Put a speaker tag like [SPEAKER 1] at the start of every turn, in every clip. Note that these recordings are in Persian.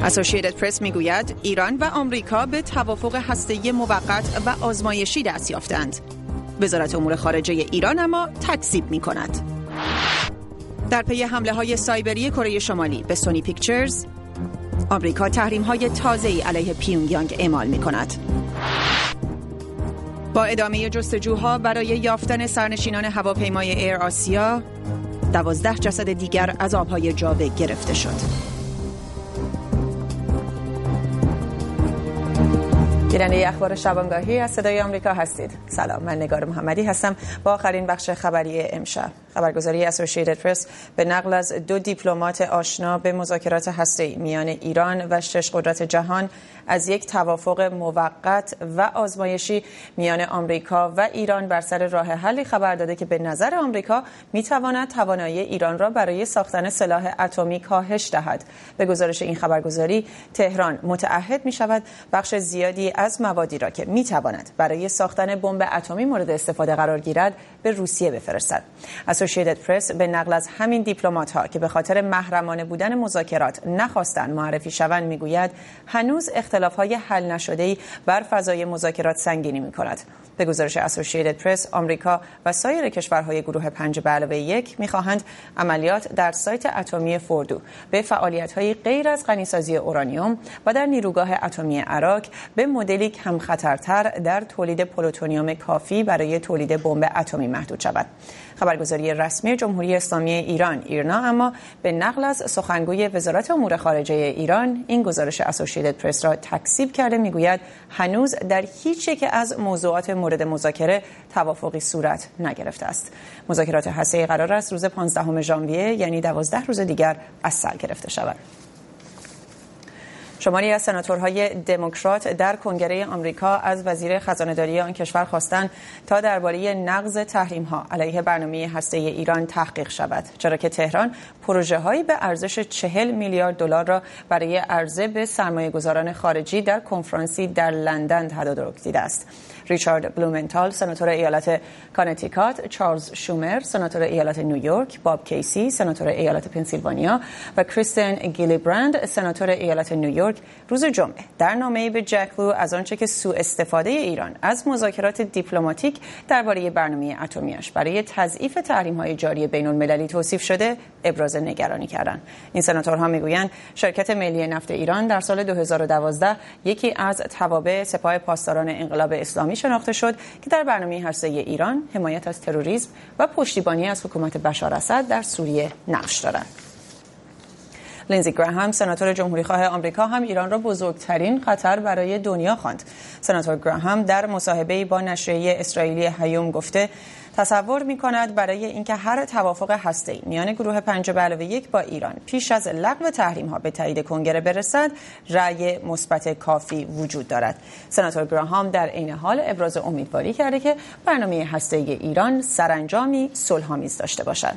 [SPEAKER 1] اسوسییتد پرس میگوید ایران و آمریکا به توافق هسته‌ای موقت و آزمایشی دست یافتند. وزارت امور خارجه ایران اما تکذیب می‌کند. در پی حمله‌های سایبری کره شمالی به سونی پیکچرز، آمریکا تحریم‌های تازه‌ای علیه پیونگیانگ اعمال می‌کند. با ادامه جستجوها برای یافتن سرنشینان هواپیمای ایر آسیا، 12 جسد دیگر از آب‌های جاوه گرفته شد. گیرنده اخبار شبانگاهی از صدای آمریکا هستید. سلام، من نگار محمدی هستم با آخرین بخش خبری امشب. خبرگزاری اسوسییتد پرس به نقل از 2 دیپلمات آشنا به مذاکرات هسته‌ای میان ایران و 6 قدرت جهان از یک توافق موقت و آزمایشی میان آمریکا و ایران بر سر راه حلی خبر داده که به نظر آمریکا میتواند توانایی ایران را برای ساختن سلاح اتمی کاهش دهد. به گزارش این خبرگزاری، تهران متعهد میشود بخش زیادی از موادی را که میتواند برای ساختن بمب اتمی مورد استفاده قرار گیرد به روسیه بفرستد. اسوسییتد پرس به نقل از همین دیپلمات‌ها که به خاطر محرمانه بودن مذاکرات نخواستند معرفی شوند میگوید هنوز اختلاف‌های حل نشده‌ای بر فضای مذاکرات سنگینی می‌کند. به گزارش اسوسییتد پرس، آمریکا و سایر کشورهای گروه 5+1 می‌خواهند عملیات در سایت اتمی فوردو به فعالیت‌های غیر از غنیسازی اورانیوم و در نیروگاه اتمی عراق به مدلی کم خطرتر در تولید پلوتونیوم کافی برای تولید بمب اتمی محدود شود. خبرگزاری رسمی جمهوری اسلامی ایران ایرنا اما به نقل از سخنگوی وزارت امور خارجه ایران این گزارش اسوسییتد پرس را تکذیب کرده. میگوید هنوز در هیچ یک از موضوعات مورد مذاکره توافقی صورت نگرفته است. مذاکرات هسته‌ای قرار است روز 15 ژانویه یعنی 12 روز دیگر از سر گرفته شود. شماری از سناتورهای دموکرات در کنگره آمریکا از وزیر خزانه‌داری آن کشور خواستند تا درباره نقض تحریم‌ها علیه برنامه هسته‌ای ایران تحقیق شود، چرا که تهران پروژه‌هایی به ارزش 40 میلیارد دلار را برای عرضه به سرمایه‌گذاران خارجی در کنفرانسی در لندن تدارک دیده است. ریچارد بلومنتال سناتور ایالت کانتیکات، چارلز شومر سناتور ایالت نیویورک، باب کیسی سناتور ایالت پنسیلوانیا و کریستین گیلیبرند سناتور ایالت نیویورک روز جمعه در نامه‌ای به جک لو از آنچه که سوء استفاده ایران از مذاکرات دیپلماتیک درباره برنامه اتمی‌اش برای تضعیف تحریم‌های جاری بین‌المللی توصیف شده ابراز نگرانی کردند. این سناتورها میگویند شرکت ملی نفت ایران در سال 2012 یکی از توابع سپاه پاسداران انقلاب اسلامی شناخته شد که در برنامه هسته‌ای ایران حمایت از تروریسم و پشتیبانی از حکومت بشار اسد در سوریه نقش دارند. لینزی گراهام سناتور جمهوری‌خواه آمریکا هم ایران را بزرگترین خطر برای دنیا خواند. سناتور گراهام در مصاحبه‌ای با نشریه اسرائیلی هیوم گفته تصور می‌کند برای اینکه هر توافق هسته‌ای میان گروه 5+1 با ایران پیش از لغو تحریم‌ها به تایید کنگره برسد، رأی مثبت کافی وجود دارد. سناتور گراهام در عین حال ابراز امیدواری کرده که برنامه هسته‌ای ایران سرانجامی صلح‌آمیز داشته باشد.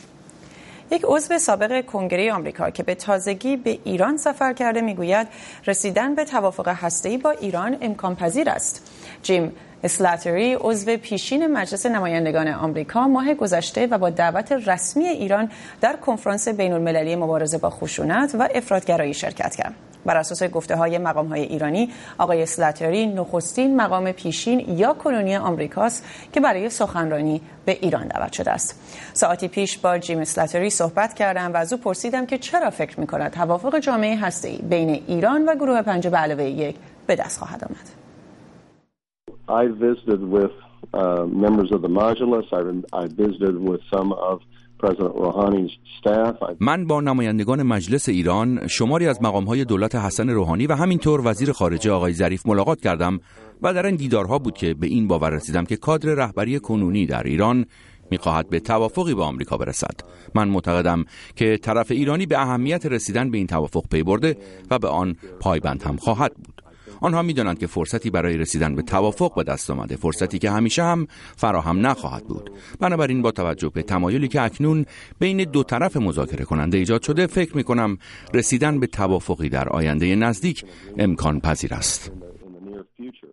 [SPEAKER 1] یک عضو سابق کنگره آمریکا که به تازگی به ایران سفر کرده میگوید رسیدن به توافق هسته‌ای با ایران امکان پذیر است. جیم اسلاتری عضو پیشین مجلس نمایندگان آمریکا ماه گذشته و با دعوت رسمی ایران در کنفرانس بین‌المللی مبارزه با خشونت و افراط‌گرایی شرکت کرد. بر اساس گفته‌های مقام‌های ایرانی، آقای اسلاتری نخستین مقام پیشین یا کنونی آمریکاست که برای سخنرانی به ایران دعوت شده است. ساعتی پیش با جیم اسلاتری صحبت کردم و از او پرسیدم که چرا فکر می‌کند توافق جامعه هسته‌ای بین ایران و گروه 5+1 به دست خواهد آمد.
[SPEAKER 2] I visited with members of the Majlis. I visited with some of President Rouhani's staff.
[SPEAKER 3] من با نمایندگان مجلس ایران، شماری از مقام‌های دولت حسن روحانی و همینطور وزیر خارجه آقای ظریف ملاقات کردم و در این دیدارها بود که به این باور رسیدم که کادر رهبری کنونی در ایران می‌خواهد به توافقی با آمریکا برسد. من معتقدم که طرف ایرانی به اهمیت رسیدن به این توافق پی برده و به آن پایبند هم خواهد بود. آنها می‌دانند که فرصتی برای رسیدن به توافق به دست آمده، فرصتی که همیشه هم فراهم نخواهد بود. بنابراین با توجه به تمایلی که اکنون بین دو طرف مذاکره کننده ایجاد شده، فکر می‌کنم رسیدن به توافقی در آینده نزدیک امکان پذیر است.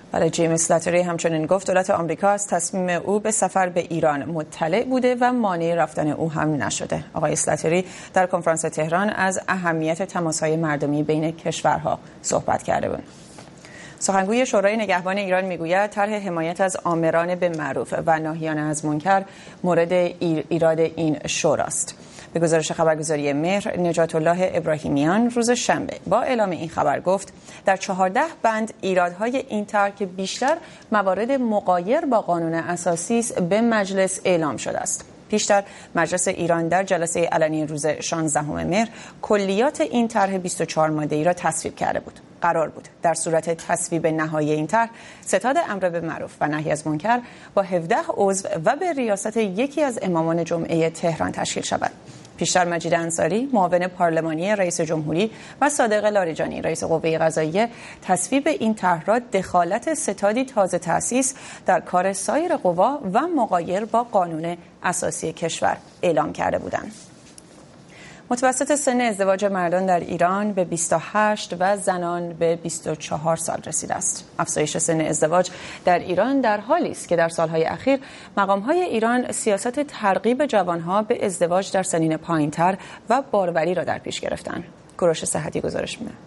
[SPEAKER 1] برای جیم اسلاتری همچنین گفت دولت آمریکا از تصمیم او به سفر به ایران مطلع بوده و مانع رفتن او هم نشده. آقای اسلاتری در کنفرانس تهران از اهمیت تماس‌های مردمی بین کشورها صحبت کرده بود. سخنگوی شورای نگهبان ایران میگوید طرح حمایت از آمران به معروف و ناهیان از منکر مورد ایراد این شوراست. به گزارش خبرگزاری مهر، نجات الله ابراهیمیان روز شنبه با اعلام این خبر گفت در 14 بند ایرادهای این طرح که بیشتر موارد مغایر با قانون اساسی است به مجلس اعلام شده است. پیشتر مجلس ایران در جلسه علنی روز 16 مهر کلیات این طرح 24 ماده‌ای را تصویب کرده بود. قرار بود در صورت تصویب نهایی این طرح ستاد امر به معروف و نهی از منکر با 17 عضو و به ریاست یکی از امامان جمعه تهران تشکیل شود. پیشتر مجید انصاری، معاون پارلمانی رئیس جمهوری و صادق لاریجانی، رئیس قوه قضاییه، تصویب این طرح را دخالت ستادی تازه تأسیس در کار سایر قوا و مغایر با قانون اساسی کشور اعلام کرده بودند. متوسط سن ازدواج مردان در ایران به 28 و زنان به 24 سال رسیده است. افزایش سن ازدواج در ایران در حالی است که در سالهای اخیر مقام‌های ایران سیاست ترغیب جوانها به ازدواج در سنین پایین‌تر و باروری را در پیش گرفتند. کوروش صحتی گزارش می‌دهد.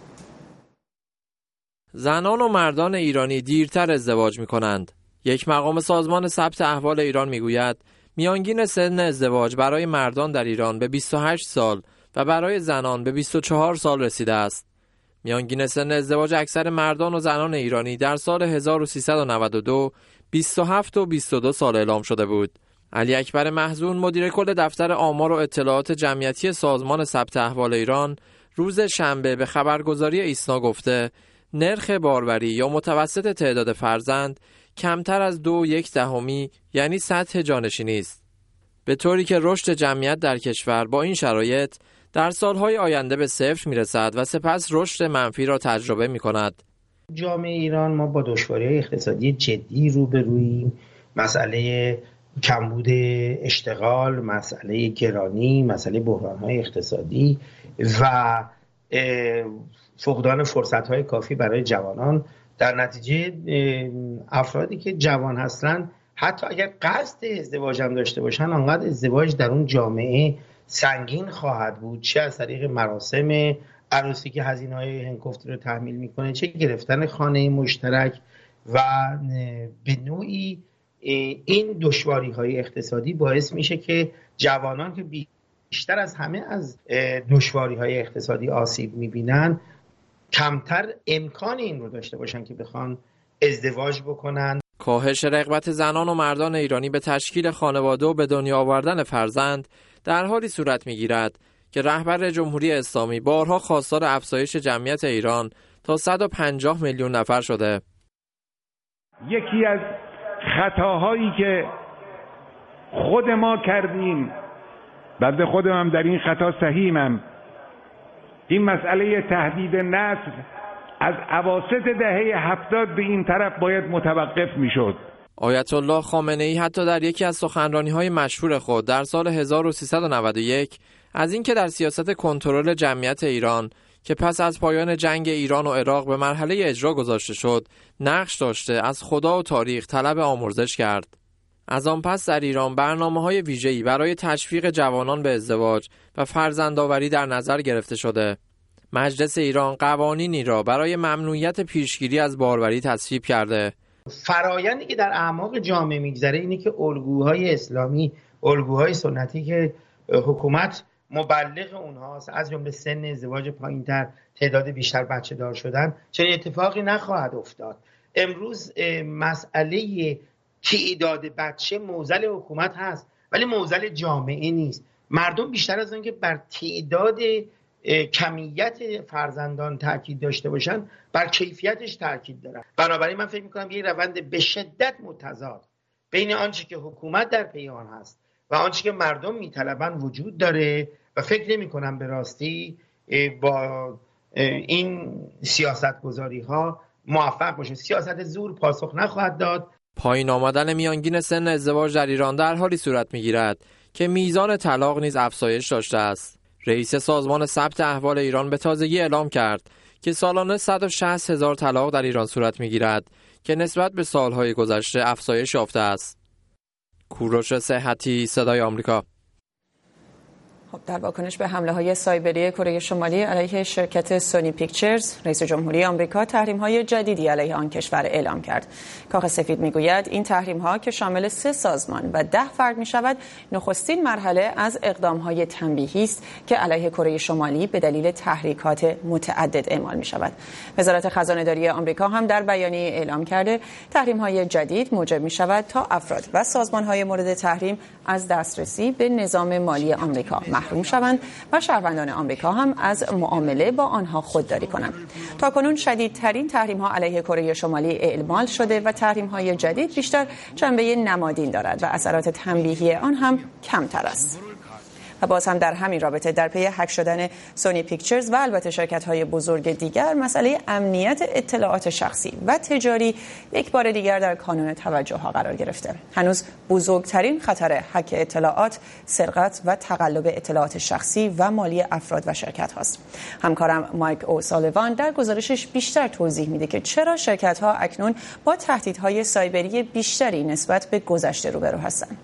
[SPEAKER 4] زنان و مردان ایرانی دیرتر ازدواج می‌کنند. یک مقام سازمان ثبت احوال ایران می‌گوید میانگین سن ازدواج برای مردان در ایران به 28 سال و برای زنان به 24 سال رسیده است. میانگین سن ازدواج اکثر مردان و زنان ایرانی در سال 1392 27 و 22 سال اعلام شده بود. علی اکبر محزون، مدیر کل دفتر آمار و اطلاعات جمعیتی سازمان ثبت احوال ایران، روز شنبه به خبرگزاری ایسنا گفته نرخ باروری یا متوسط تعداد فرزند کمتر از 2.1 یعنی سطح جانشینی است. به طوری که رشد جمعیت در کشور با این شرایط در سالهای آینده به صفر میرسد و سپس رشد منفی را تجربه میکند.
[SPEAKER 5] جامعه ایران ما با دشواری‌های اقتصادی جدی روبروییم. مسئله کمبود اشتغال، مسئله گرانی، مسئله بحران‌های اقتصادی و فقدان فرصت‌های کافی برای جوانان. در نتیجه افرادی که جوان هستند حتی اگر قصد ازدواج هم داشته باشن انقدر ازدواج در اون جامعه سنگین خواهد بود، چه از طریق مراسم عروسی که هزینه‌های هنگفتی رو تحمیل میکنه، چه گرفتن خانه مشترک و به نوعی این دشواری‌های اقتصادی باعث میشه که جوانان که بیشتر از همه از دشواری‌های اقتصادی آسیب میبینن کمتر امکان این رو داشته باشن که بخوان ازدواج بکنن.
[SPEAKER 4] کاهش رغبت زنان و مردان ایرانی به تشکیل خانواده و به دنیا آوردن فرزند در حالی صورت می‌گیرد که رهبر جمهوری اسلامی بارها خواستار افزایش جمعیت ایران تا 150 میلیون نفر شده.
[SPEAKER 6] یکی از خطاهایی که خود ما کردیم، بنده خودم هم در این خطا سهیمم، این مسئله تهدید نسل از اواسط دهه 70 به این طرف باید متوقف میشد.
[SPEAKER 4] آیت الله خامنه‌ای حتی در یکی از سخنرانی‌های مشهور خود در سال 1391 از اینکه در سیاست کنترل جمعیت ایران که پس از پایان جنگ ایران و عراق به مرحله اجرا گذاشته شد نقش داشته، از خدا و تاریخ طلب آمرزش کرد. از آن پس در ایران برنامه‌های ویژه‌ای برای تشویق جوانان به ازدواج و فرزندآوری در نظر گرفته شده. مجلس ایران قوانینی را برای ممنوعیت پیشگیری از باروری تصویب کرده.
[SPEAKER 5] فرایندی که در اعماق جامعه میگذره اینه که الگوهای اسلامی، الگوهای سنتی که حکومت مبلغ اونهاست، از جمله سن ازدواج پایین‌تر، تعداد بیشتر بچه دار شدن، چنین اتفاقی نخواهد افتاد. امروز مسئله تعداد بچه معضل حکومت هست ولی معضل جامعه نیست. مردم بیشتر از اینکه بر تعداد کمیت فرزندان تاکید داشته باشن بر کیفیتش تاکید دارن. بنابراین من فکر میکنم یه روند به شدت متضاد بین آنچه که حکومت در پی آن هست و آنچه که مردم میطلبن وجود داره و فکر نمیکنم به راستی با این سیاست گذاری ها موفق باشه. سیاست زور پاسخ نخواهد داد.
[SPEAKER 4] پایین آمدن میانگین سن ازدواج در ایران در حالی صورت میگیرد که میزان طلاق نیز افزایش داشته است. رئیس سازمان ثبت احوال ایران به تازگی اعلام کرد که سالانه 160,000 طلاق در ایران صورت میگیرد که نسبت به سالهای گذشته افزایش یافته است. کوروش صحتی، صدای آمریکا.
[SPEAKER 1] در واکنش به حمله‌های سایبری کره شمالی علیه شرکت سونی پیکچرز، رئیس جمهوری آمریکا تحریم‌های جدیدی علیه آن کشور اعلام کرد. کاخ سفید می‌گوید این تحریم‌ها که شامل 3 سازمان و 10 فرد می‌شود، نخستین مرحله از اقدام‌های تنبیهی است که علیه کره شمالی به دلیل تحریکات متعدد اعمال می‌شود. وزارت خزانه‌داری آمریکا هم در بیانیه اعلام کرده تحریم‌های جدید موجب می‌شود تا افراد و سازمان‌های مورد تحریم از دسترسی به نظام مالی آمریکا محروم شوند و شهروندان آمریکا هم از معامله با آنها خودداری کنند. تاکنون شدیدترین تحریم‌ها علیه کره شمالی اعمال شده و تحریم‌های جدید بیشتر جنبه نمادین دارد و اثرات تنبیهی آن هم کمتر است. و باز هم در همین رابطه در پی هک شدن سونی پیکچرز و البته شرکت‌های بزرگ دیگر، مسئله امنیت اطلاعات شخصی و تجاری یک بار دیگر در کانون توجه‌ها قرار گرفته. هنوز بزرگترین خطر هک اطلاعات، سرقت و تقلب اطلاعات شخصی و مالی افراد و شرکت هاست. همکارم مایک اوسالیوان در گزارشش بیشتر توضیح میده که چرا شرکت‌ها اکنون با تهدیدهای سایبری بیشتری نسبت به گذشته روبرو هستند.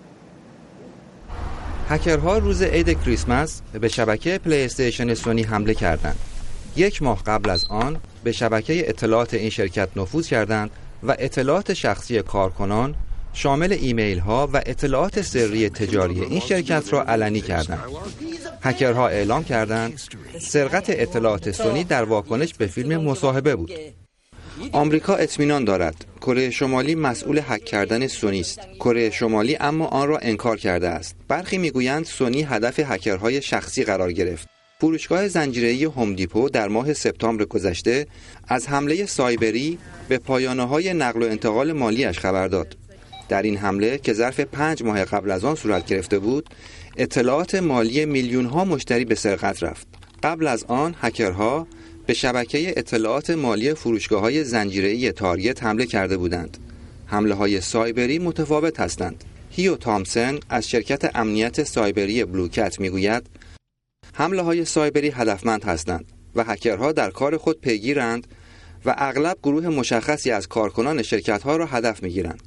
[SPEAKER 7] هکرها روز عید کریسمس به شبکه پلی استیشن سونی حمله کردند. 1 ماه قبل از آن به شبکه اطلاعات این شرکت نفوذ کردند و اطلاعات شخصی کارکنان شامل ایمیل ها و اطلاعات سری تجاری این شرکت را علنی کردند. هکرها اعلام کردند سرقت اطلاعات سونی در واکنش به فیلم مصاحبه بود. آمریکا اطمینان دارد کره شمالی مسئول هک کردن سونی است. کره شمالی اما آن را انکار کرده است. برخی میگویند سونی هدف هکرهای شخصی قرار گرفت. فروشگاه زنجیره‌ای هوم دیپو در ماه سپتامبر گذشته از حمله سایبری به پایانه‌های نقل و انتقال مالیش خبر داد. در این حمله که ظرف 5 ماه قبل از آن صورت گرفته بود، اطلاعات مالی میلیون‌ها مشتری به سرقت رفت. قبل از آن هکرها به شبکه اطلاعات مالی فروشگاه‌های زنجیره‌ای تارگت حمله کرده بودند. حمله‌های سایبری متفاوت هستند. هیو تامسن از شرکت امنیت سایبری بلوکت میگوید حمله‌های سایبری هدفمند هستند و هکرها در کار خود پیگیرند و اغلب گروه مشخصی از کارکنان شرکت‌ها را هدف می‌گیرند.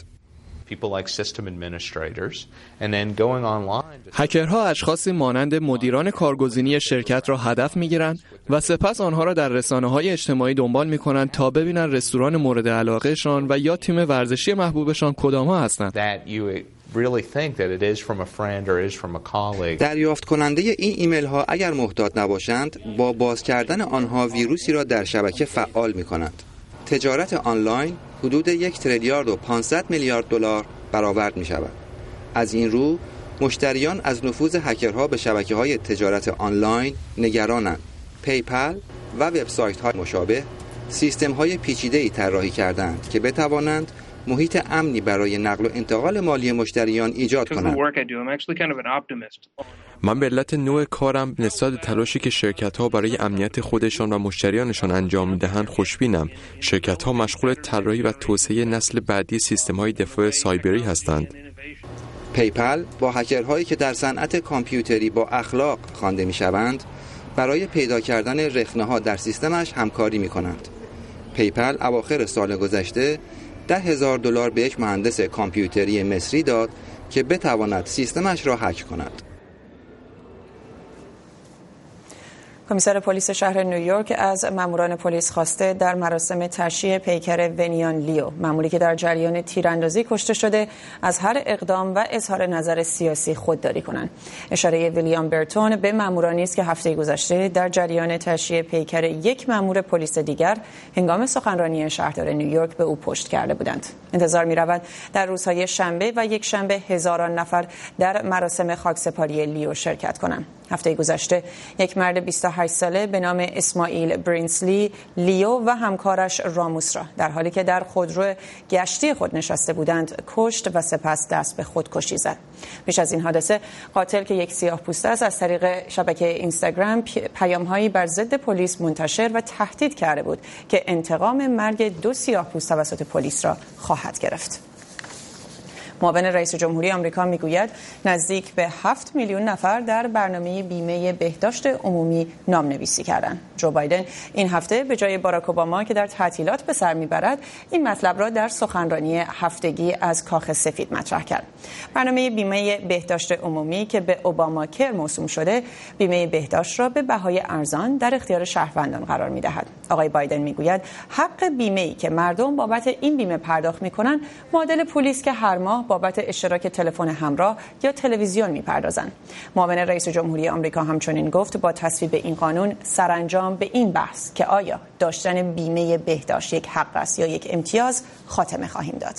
[SPEAKER 8] هکرها اشخاصی مانند مدیران کارگزینی شرکت را هدف می‌گیرند و سپس آنها را در رسانه‌های اجتماعی دنبال می‌کنند تا ببینند رستوران مورد علاقه‌شان و یا تیم ورزشی محبوبشان کدام‌ها هستند.
[SPEAKER 7] دریافت کننده این ایمیل ها اگر محتاط نباشند با باز کردن آنها ویروسی را در شبکه فعال می‌کنند. تجارت آنلاین حدود 1 تریلیارد و 500 میلیارد دلار برآورد می‌شود. از این رو مشتریان از نفوذ هکرها به شبکه‌های تجارت آنلاین نگرانند. پیپل و وبسایت‌های مشابه سیستم‌های پیچیده‌ای طراحی کردند که بتوانند محیط امنی برای نقل و انتقال مالی مشتریان ایجاد کنند.
[SPEAKER 9] من به علت نوع کارم نسبت به تلاشی که شرکت‌ها برای امنیت خودشان و مشتریانشان انجام می‌دهند خوشبینم. شرکت‌ها مشغول طراحی و توسعه نسل بعدی سیستم‌های دفاع سایبری هستند.
[SPEAKER 7] پیپل با هکرهایی که در صنعت کامپیوتری با اخلاق خوانده می‌شوند برای پیدا کردن رخنه‌ها در سیستمش همکاری می‌کنند. پیپل اواخر سال گذشته $10,000 به یک مهندس کامپیوتری مصری داد که بتواند سیستمش را هک کند.
[SPEAKER 1] کمیسر پلیس شهر نیویورک از ماموران پلیس خواسته در مراسم تشییع پیکر ونیان لیو، ماموری که در جریان تیراندازی کشته شده، از هر اقدام و اظهار نظر سیاسی خودداری کنند. اشاره ویلیام برتون به مامورانی است که هفته گذشته در جریان تشییع پیکر یک مامور پلیس دیگر هنگام سخنرانی شهردار نیویورک به او پشت کرده بودند. انتظار می‌رود در روزهای شنبه و یک شنبه هزاران نفر در مراسم خاکسپاری لیو شرکت کنند. هفته گذشته یک مرد 28 ساله به نام اسماعیل برینسلی لیو و همکارش راموس را در حالی که در خودرو گشتی خود نشسته بودند کشت و سپس دست به خودکشی زد. پیش از این حادثه قاتل که یک سیاه‌پوست است از طریق شبکه اینستاگرام پیام‌هایی بر ضد پلیس منتشر و تهدید کرده بود که انتقام مرگ 2 سیاه‌پوست توسط پلیس را خواهد گرفت. معاون رئیس جمهوری آمریکا میگوید نزدیک به 7 میلیون نفر در برنامه بیمه بهداشت عمومی نامنویسی کردند. جو بایدن این هفته به جای باراک اوباما که در تعطیلات به سر میبرد، این مطلب را در سخنرانی هفتگی از کاخ سفید مطرح کرد. برنامه بیمه بهداشت عمومی که به اوباما کر موسوم شده، بیمه بهداشت را به بهای ارزان در اختیار شهروندان قرار می‌دهد. آقای بایدن میگوید حق بیمه‌ای که مردم بابت این بیمه پرداخت می‌کنند، معادل پولی است که هر ماه بابت اشتراک تلفن همراه یا تلویزیون می‌پردازند. معاون رئیس جمهوری آمریکا همچنین گفت با تصویب این قانون سرانجام به این بحث که آیا داشتن بیمه بهداشت یک حق است یا یک امتیاز خاتمه خواهیم داد.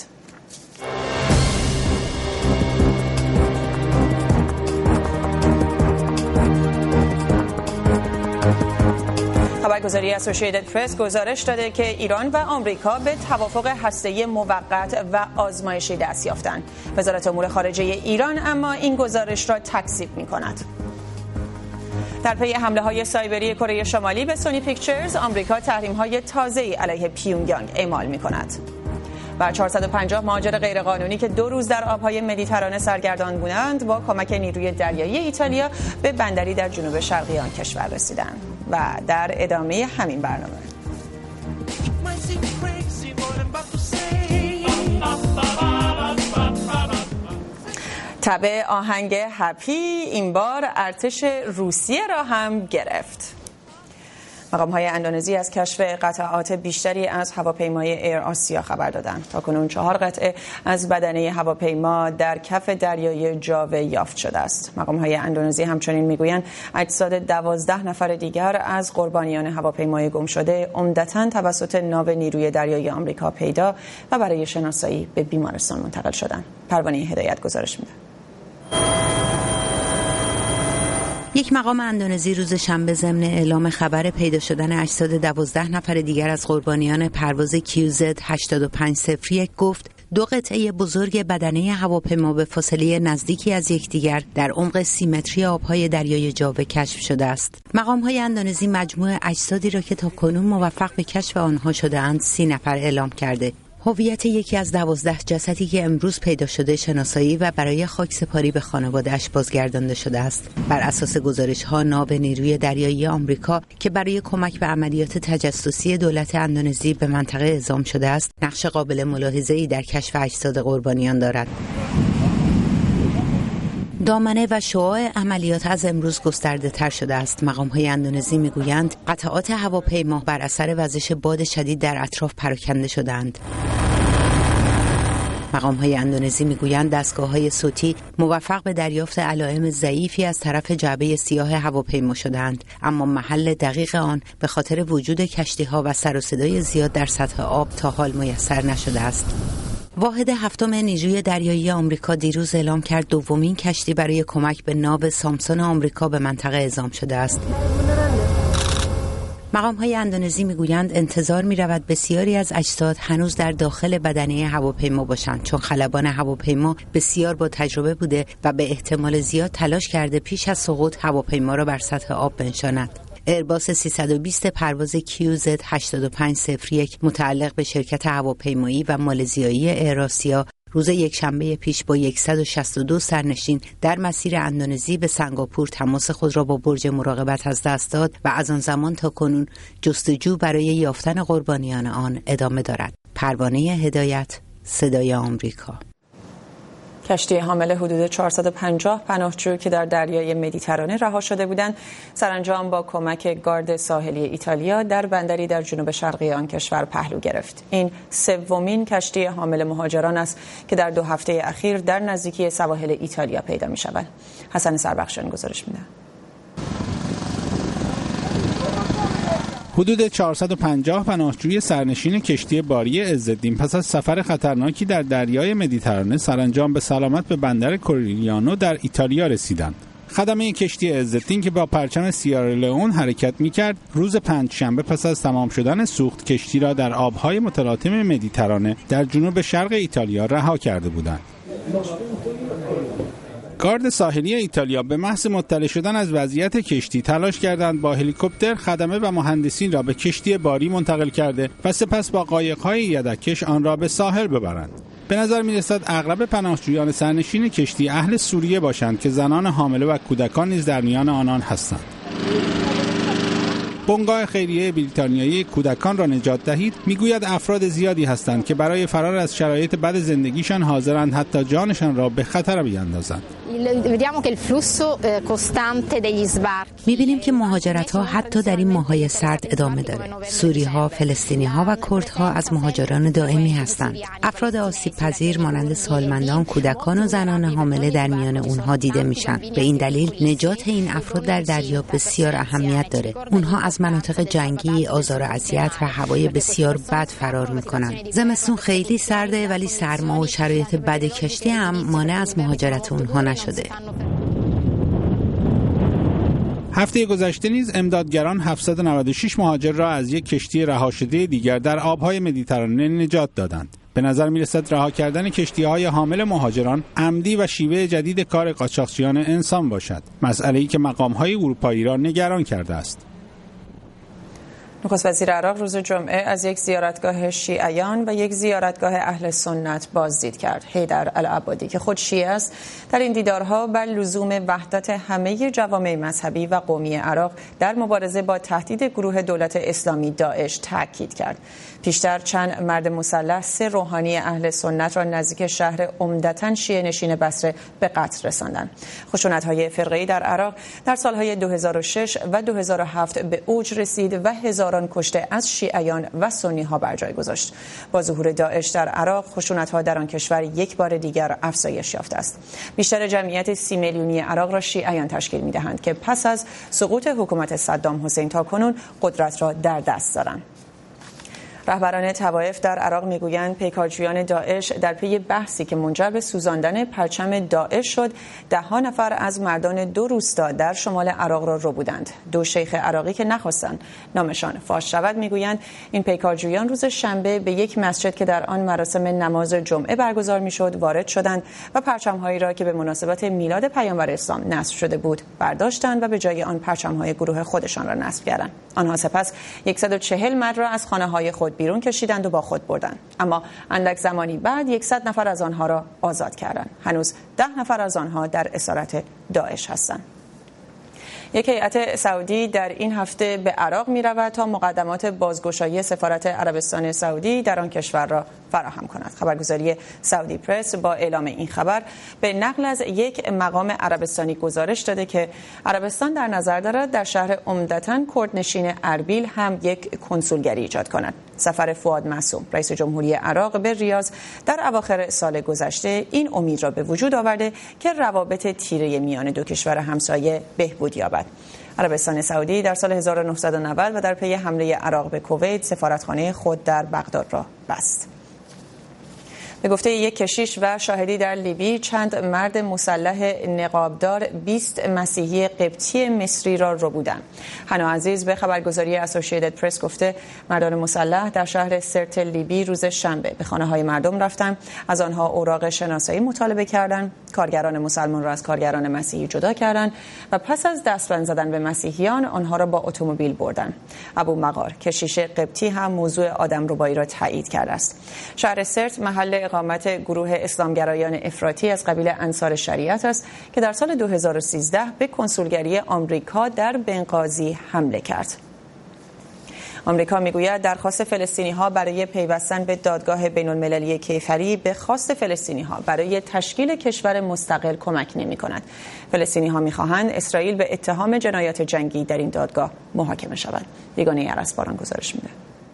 [SPEAKER 1] خبرگزاری اسوسییتد پرس گزارش داده که ایران و آمریکا به توافق هسته‌ای موقت و آزمایشی دست یافتند. وزارت امور خارجه ایران اما این گزارش را تکذیب می‌کند. در پی حمله‌های سایبری کره شمالی به سونی پیکچرز، آمریکا تحریم‌های تازه‌ای علیه پیونگیانگ اعمال می‌کند. و 450 مهاجر غیرقانونی که 2 روز در آبهای مدیترانه سرگردان بودند با کمک نیروی دریایی ایتالیا به بندری در جنوب شرقی آن کشور رسیدند. و در ادامه همین برنامه تبع آهنگ هپی این بار ارتش روسیه را هم گرفت. مقام‌های اندونزی از کشف قطعات بیشتری از هواپیمای ایر آسیا خبر دادند. تاکنون 4 قطعه از بدنه هواپیما در کف دریای جاوه یافت شده است. مقام‌های اندونزی همچنین میگویند اجساد 12 نفر دیگر از قربانیان هواپیمای گم شده عمدتاً توسط ناو نیروی دریایی آمریکا پیدا و برای شناسایی به بیمارستان منتقل شدند. پروانه هدایت گزارش میده.
[SPEAKER 10] یک مقام اندونزی روز شنبه ضمن اعلام خبر پیدا شدن اجساد 12 نفر دیگر از قربانیان پرواز QZ8501 گفت 2 قطعه بزرگ بدنه هواپیما به فاصله نزدیکی از یکدیگر در عمق 30 متری آبهای دریای جاوه کشف شده است. مقام‌های اندونزی مجموع اجسادی را که تاکنون موفق به کشف آنها شده‌اند 30 نفر اعلام کرده. هویت یکی از 12 جسدی که امروز پیدا شده شناسایی و برای خاکسپاری به خانواده‌اش بازگردانده شده است. بر اساس گزارش‌ها ناو نیروی دریایی آمریکا که برای کمک به عملیات تجسسی دولت اندونزی به منطقه اعزام شده است، نقش قابل ملاحظه‌ای در کشف اجساد قربانیان دارد. دامنه و شعاع عملیات از امروز گسترده تر شده است. مقام‌های اندونزی میگویند قطعات هواپیما بر اثر وزش باد شدید در اطراف پراکنده شدند. مقام‌های اندونزی میگویند دستگاه‌های صوتی موفق به دریافت علائم ضعیفی از طرف جعبه سیاه هواپیما شدند، اما محل دقیق آن به خاطر وجود کشتی‌ها و سر و صدای زیاد در سطح آب تا حال میسر نشده است. واحد 7 نیروی دریایی آمریکا دیروز اعلام کرد دومین کشتی برای کمک به ناو سامسون آمریکا به منطقه اعزام شده است. مقام‌های اندونزی میگویند انتظار می‌رود بسیاری از اجساد هنوز در داخل بدنه هواپیما باشند، چون خلبان هواپیما بسیار با تجربه بوده و به احتمال زیاد تلاش کرده پیش از سقوط هواپیما را بر سطح آب بنشاند. ایرباس 320 پرواز QZ8501 متعلق به شرکت هواپیمایی و مالزیایی ایر آسیا روز یکشنبه پیش با 162 سرنشین در مسیر اندونزی به سنگاپور تماس خود را با برج مراقبت از دست داد و از آن زمان تا کنون جستجو برای یافتن قربانیان آن ادامه دارد. پروانه هدایت، صدای آمریکا.
[SPEAKER 1] کشتی حامل حدود 450 پناهجو که در دریای مدیترانه رها شده بودند، سرانجام با کمک گارد ساحلی ایتالیا در بندری در جنوب شرقی آن کشور پهلو گرفت. این 3مین کشتی حامل مهاجران است که در 2 هفته اخیر در نزدیکی سواحل ایتالیا پیدا می شود. حسن سربخشیان گزارش می‌دهد.
[SPEAKER 11] حدود 450 پناهجوی سرنشین کشتی باری عزالدین پس از سفر خطرناکی در دریای مدیترانه سرانجام به سلامت به بندر کوریلیانو در ایتالیا رسیدند. خدمه کشتی عزالدین که با پرچم سیرالئون حرکت می‌کرد، روز پنجشنبه پس از تمام شدن سوخت کشتی را در آب‌های متلاطم مدیترانه در جنوب شرق ایتالیا رها کرده بودند. گارد ساحلی ایتالیا به محض مطلع شدن از وضعیت کشتی تلاش کردند با هلیکوپتر خدمه و مهندسین را به کشتی باری منتقل کرده و سپس با قایق‌های یدک‌کش آن را به ساحل ببرند. به نظر می‌رسد اغلب پناهجویان سرنشین کشتی اهل سوریه باشند که زنان حامله و کودکان نیز در میان آنان هستند. بنگاه خیریه بریتانیایی کودکان را نجات دهید میگوید افراد زیادی هستند که برای فرار از شرایط بد زندگیشان حاضرند حتی جانشان را به خطر بیاندازند.
[SPEAKER 10] می‌بینیم که مهاجرت‌ها حتی در این ماه‌های سرد ادامه داره. سوری‌ها، فلسطینی‌ها و کردها از مهاجران دائمی هستند. افراد آسیب‌پذیر مانند سالمندان، کودکان و زنان حامله در میان اونها دیده میشن. به این دلیل نجات این افراد در دریا بسیار اهمیت داره. اونها از مناطق جنگی، آزار و اذیت و هوای بسیار بد فرار میکنن. زمستون خیلی سرده ولی سرما و شرایط بد کشتی هم مانع از مهاجرت اونها نشده.
[SPEAKER 11] هفته گذشته نیز امدادگران 796 مهاجر را از یک کشتی رها شده دیگر در آبهای مدیترانه نجات دادند. به نظر می‌رسد رها کردن کشتی‌های حامل مهاجران عمدی و شیوه جدید کار قاچاقچیان انسان باشد، مسئله‌ای که مقام‌های اروپایی را نگران کرده است.
[SPEAKER 1] نخست وزیر عراق روز جمعه از یک زیارتگاه شیعیان و یک زیارتگاه اهل سنت بازدید کرد. حیدر العبادی که خود شیعه است در این دیدارها بر لزوم وحدت همه جوامع مذهبی و قومی عراق در مبارزه با تهدید گروه دولت اسلامی داعش تاکید کرد. پیشتر چند مرد مسلح 3 روحانی اهل سنت را نزدیک شهر عمدتاً شیعه نشین بصره به قتل رساندند. خشونت‌های فرقه‌ای در عراق در سالهای 2006 و 2007 به اوج رسید و هزاران کشته از شیعیان و سنی‌ها بر جای گذاشت. با ظهور داعش در عراق، خشونت‌ها در آن کشور یک بار دیگر افزایش یافته است. بیشتر جمعیت 30 میلیونی عراق را شیعیان تشکیل می‌دهند که پس از سقوط حکومت صدام حسین تاکنون قدرت را در دست دارند. رهبران طوایف در عراق میگویند پیکارجویان داعش در پی بحثی که منجر به سوزاندن پرچم داعش شد، 10 نفر از مردان 2 روستا در شمال عراق را ربودند. 2 شیخ عراقی که نخواستند نامشان فاش شود میگویند این پیکارجویان روز شنبه به یک مسجد که در آن مراسم نماز جمعه برگزار میشد وارد شدند و پرچم‌هایی را که به مناسبت میلاد پیامبر اسلام نصب شده بود برداشتند و به جای آن پرچم‌های گروه خودشان را نصب کردند. آنها سپس 140 مرد را از خانه‌های خود بیرون کشیدند و با خود بردند. اما اندک زمانی بعد 100 نفر از آنها را آزاد کردند. هنوز 10 نفر از آنها در اسارت داعش هستند. یک هیئت سعودی در این هفته به عراق می رود تا مقدمات بازگشایی سفارت عربستان سعودی در آن کشور را فراهم کند. خبرگزاری سعودی پرس با اعلام این خبر به نقل از یک مقام عربستانی گزارش داده که عربستان در نظر دارد در شهر عمدتاً کردنشین اربیل هم یک کنسولگری ایجاد کند. سفر فؤاد معصوم رئیس جمهوری عراق به ریاض در اواخر سال گذشته این امید را به وجود آورده که روابط تیره میان 2 کشور همسایه بهبود یابد. عربستان سعودی در سال 1990 و در پی حمله عراق به کویت سفارتخانه خود در بغداد را بست. به گفته یک کشیش و شاهدی در لیبی، چند مرد مسلح نقابدار 20 مسیحی قبطی مصری را ربودند. حنا عزیز به خبرگزاری اسوسییتد پرس گفته مردان مسلح در شهر سرت لیبی روز شنبه به خانه‌های مردم رفتند، از آنها اوراق شناسایی مطالبه کردند، کارگران مسلمان را از کارگران مسیحی جدا کردند و پس از دستبند زدن به مسیحیان آنها را با اتومبیل بردند. ابو مغار کشیش قبطی هم موضوع آدمربایی را تایید کرده است. شهر سرت محل اقامت گروه اسلامگرایان افراطی از قبیل انصار شریعت است که در سال 2013 به کنسولگری آمریکا در بنغازی حمله کرد. آمریکا میگوید درخواست فلسطینی‌ها برای پیوستن به دادگاه بین‌المللی کیفری به خواست فلسطینی‌ها برای تشکیل کشور مستقل کمک نمی‌کند. فلسطینی‌ها می‌خواهند اسرائیل به اتهام جنایات جنگی در این دادگاه محاکمه شود. یگانه ارسباران گزارش می‌دهد.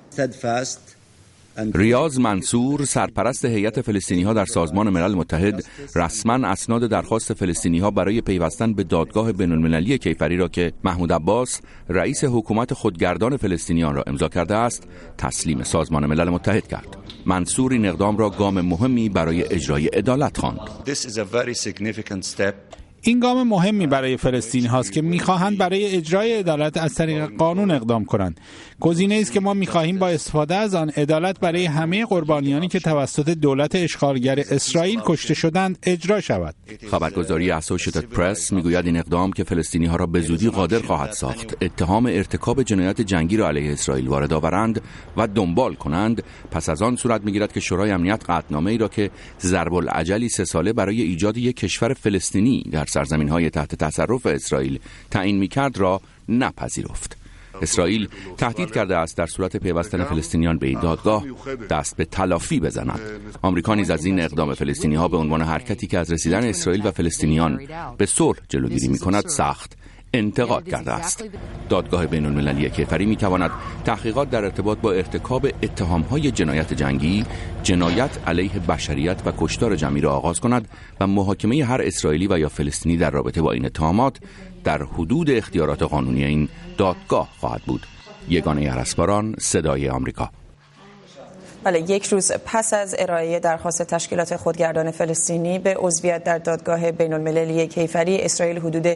[SPEAKER 3] ریاض منصور سرپرست هیئت فلسطینی‌ها در سازمان ملل متحد رسما اسناد درخواست فلسطینی‌ها برای پیوستن به دادگاه بین‌المللی کیفری را که محمود عباس رئیس حکومت خودگردان فلسطینیان را امضا کرده است تسلیم سازمان ملل متحد کرد. منصور این اقدام را گام مهمی برای اجرای عدالت خواند.
[SPEAKER 11] این گام مهمی برای فلسطینی هاست که میخواهند برای اجرای عدالت از طریق قانون اقدام کنند. گزینه‌ای است که ما میخواهیم با استفاده از آن عدالت برای همه قربانیانی که توسط دولت اشغالگر اسرائیل کشته شدند اجرا شود.
[SPEAKER 3] خبرگزاری اسوشییتد پرس میگوید این اقدام که فلسطینی ها را به زودی قادر خواهد ساخت اتهام ارتکاب جنایت جنگی را علیه اسرائیل وارد آورند و دنبال کنند، پس از آن صورت میگیرد که شورای امنیت قطعنامه‌ای را که ضرب العجلی 3 ساله برای ایجاد یک کشور فلسطینی در سرزمین‌های تحت تصرف اسرائیل تعیین می‌کرد را نپذیرفت. اسرائیل تهدید کرده است در صورت پیوستن فلسطینیان به این دادگاه دست به تلافی بزند. آمریکا نیز از این اقدام فلسطینی‌ها به عنوان حرکتی که از رسیدن اسرائیل و فلسطینیان به صلح جلوگیری می‌کند سخت انتقاد کرده است. دادگاه بین‌المللی کیفری می‌تواند تحقیقات در ارتباط با ارتکاب اتهام‌های جنایت جنگی، جنایت علیه بشریت و کشتار جمعی را آغاز کند و محاکمه هر اسرائیلی و یا فلسطینی در رابطه با این اتهامات در حدود اختیارات قانونی این دادگاه خواهد بود. یگانه ارسباران، صدای آمریکا.
[SPEAKER 1] بله، 1 روز پس از ارائه درخواست تشکیلات خودگردان فلسطینی به عضویت در دادگاه بین‌المللی کیفری، اسرائیل حدود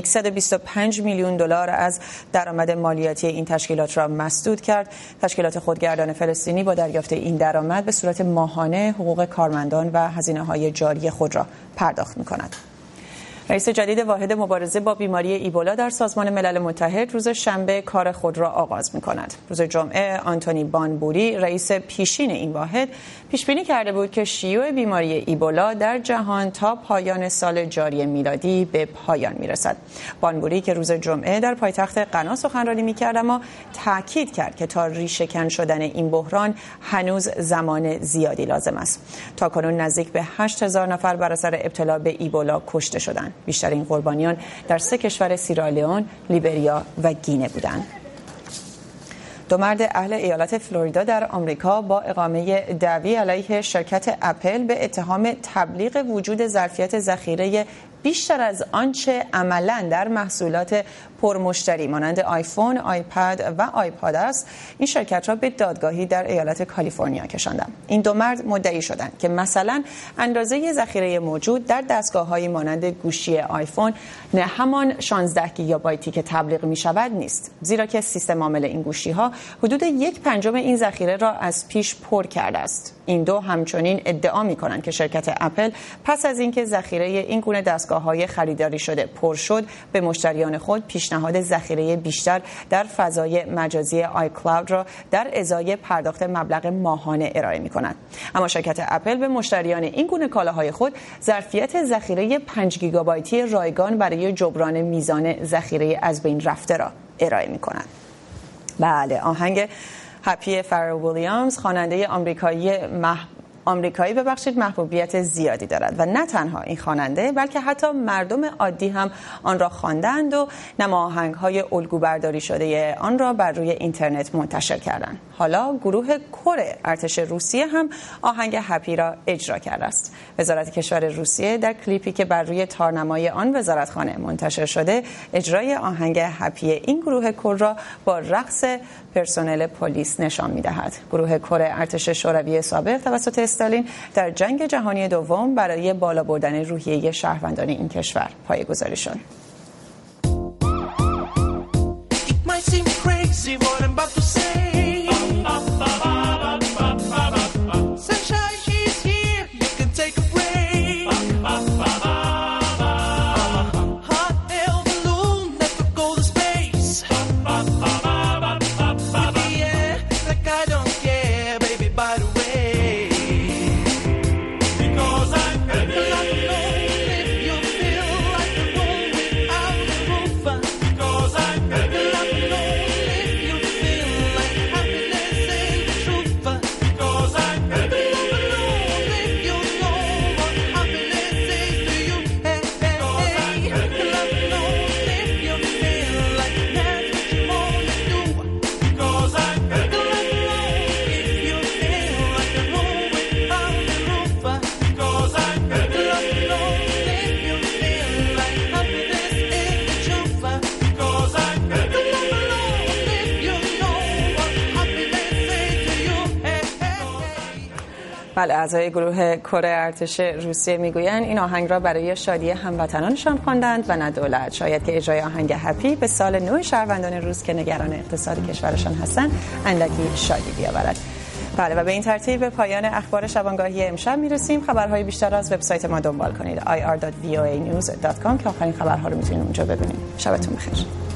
[SPEAKER 1] 125 میلیون دلار از درآمد مالیاتی این تشکیلات را مسدود کرد. تشکیلات خودگردان فلسطینی با دریافت این درآمد به صورت ماهانه حقوق کارمندان و هزینه‌های جاری خود را پرداخت می‌کند. رئیس جدید واحد مبارزه با بیماری ایبولا در سازمان ملل متحد روز شنبه کار خود را آغاز می‌کند. روز جمعه آنتونی بانبوری، رئیس پیشین این واحد، پیش‌بینی کرده بود که شیوع بیماری ایبولا در جهان تا پایان سال جاری میلادی به پایان می‌رسد. بانبوری که روز جمعه در پایتخت غنا سخنرانی می‌کرد، اما تاکید کرد که تا ریشه‌کن شدن این بحران هنوز زمان زیادی لازم است. تاکنون نزدیک به 8000 نفر بر اثر ابتلا به ایبولا کشته شدند. بیشتر این قربانیان در 3 کشور سیرالیون، لیبریا و گینه بودند. 2 مرد اهل ایالت فلوریدا در آمریکا با اقامه دعوی علیه شرکت اپل به اتهام تبلیغ وجود ظرفیت ذخیره بیشتر از آنچه عملاً در محصولات پرمشتری مانند آیفون، آیپد و آیپاد است، این شرکت را به دادگاهی در ایالت کالیفرنیا کشاندند. این 2 مرد مدعی شدند که مثلا اندازه ذخیره موجود در دستگاه‌های مانند گوشی آیفون نه همان 16 گیگابایتی که تبلیغ می‌شود نیست، زیرا که سیستم عامل این گوشی‌ها حدود 1/5 این ذخیره را از پیش پر کرده است. این 2 همچنین ادعا می‌کنند که شرکت اپل پس از اینکه ذخیره این گونه دستگاه‌های خریداری شده پر شد، به مشتریان خود پیشنهاد ذخیره بیشتر در فضای مجازی آی کلاود را در ازای پرداخت مبلغ ماهانه ارائه می‌کند. اما شرکت اپل به مشتریان این گونه کالاهای خود ظرفیت ذخیره 5 گیگابایتی رایگان برای جبران میزان ذخیره از بین رفته را ارائه می‌کند. بله، آهنگ هپی فرل ویلیامز خواننده آمریکایی محبوبیت زیادی دارد و نه تنها این خواننده بلکه حتی مردم عادی هم آن را خواندند و نماهنگ‌های الگو برداری شده آن را بر روی اینترنت منتشر کردند. حالا گروه کره ارتش روسیه هم آهنگ هپی را اجرا کرده است. وزارت کشور روسیه در کلیپی که بر روی تارنمای آن وزارتخانه منتشر شده، اجرای آهنگ هپی این گروه کره را با رقص پرسنل پلیس نشان می‌دهد. گروه کره ارتش شوروی سابق توسط استالین در جنگ جهانی دوم برای بالا بردن روحیه شهروندان این کشور پایه‌گذاری شد. بله، اعضای گروه کره ارتش روسیه میگویند این آهنگ را برای شادی هموطنانشان خواندند و نه دولت. شاید که اجرای آهنگ هپی به سال نو شهروندان روس که نگران اقتصاد کشورشان هستند اندکی شادی بیاورد. بله، و به این ترتیب به پایان اخبار شبانگاهی امشب میرسیم. خبرهای بیشتر از وبسایت ما دنبال کنید ir.voanews.com که آخرین خبرها رو میتونید اونجا ببینید. شبتون بخیر.